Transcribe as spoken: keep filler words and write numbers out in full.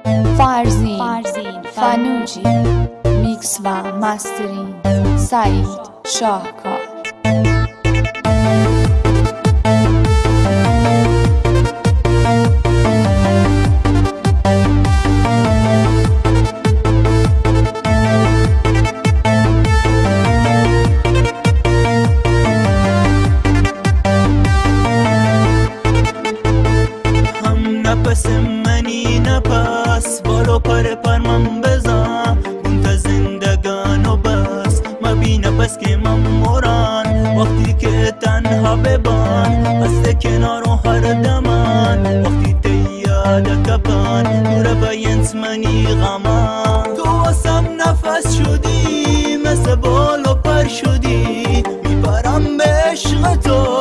فرزین فنوجی، میکس و مسترین سعید شاهکار. نفس منی نفس بالو پر پر من بزن اون زندگان و بس مبینه بس که من موران وقتی که تنها ببان از کنار و هر دمان وقتی تیاده کپان دور بینت منی غمان تو واسم نفس شدی مثل بالو پر شدی میبرم به عشق تو